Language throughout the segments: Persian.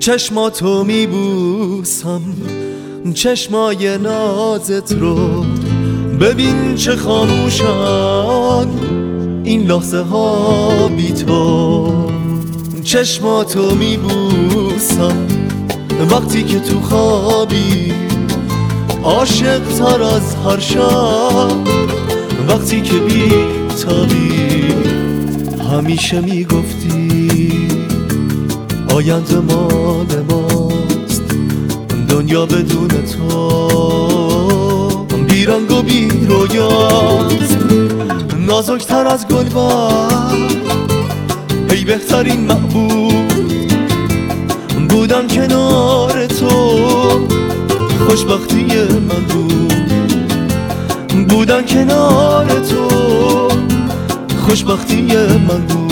چشماتو میبوسم، چشمای نازت رو ببین چه خاموشن این لحظه ها بی تو. چشماتو میبوسم وقتی که تو خوابی، عاشق تر از هر شب وقتی که بی تابی. همیشه میگفتی آینده مال ماست، دنیا بدون تو بیرنگ و بی رویاست. نازکتر از گلبر ای بهترین معبود، بودن کنار تو خوشبختی من بود. بودن کنار تو خوشبختی من بود.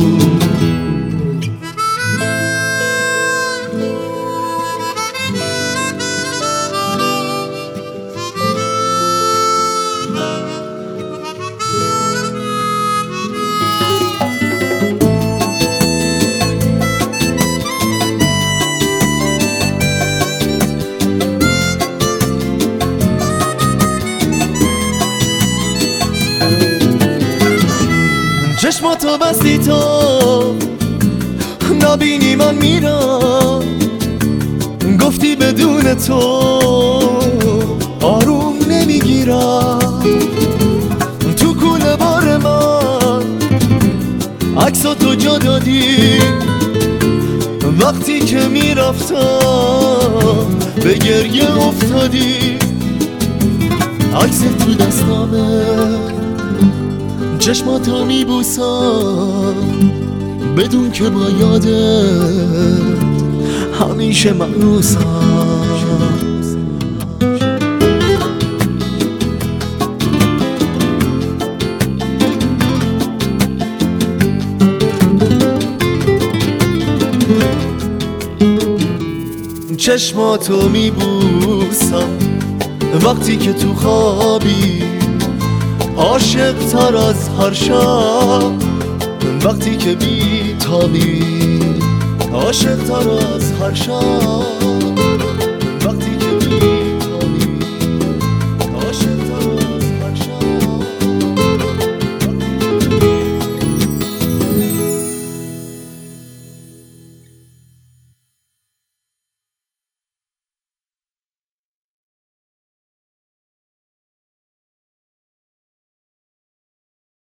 چشماتو بستی تو نبینی من میرم، گفتی بدون تو آروم نمیگیرم. تو کوله بار من عکساتو جا دادی، وقتی که میرفتم به گریه افتادی. عکست تو دستامه، چشماتو میبوسم بدون که با یادت همیشه مأنوسم. چشماتو میبوسم وقتی که تو خوابی، عاشق تر از هر شب وقتی که بی تابی. عاشق تر از هر شب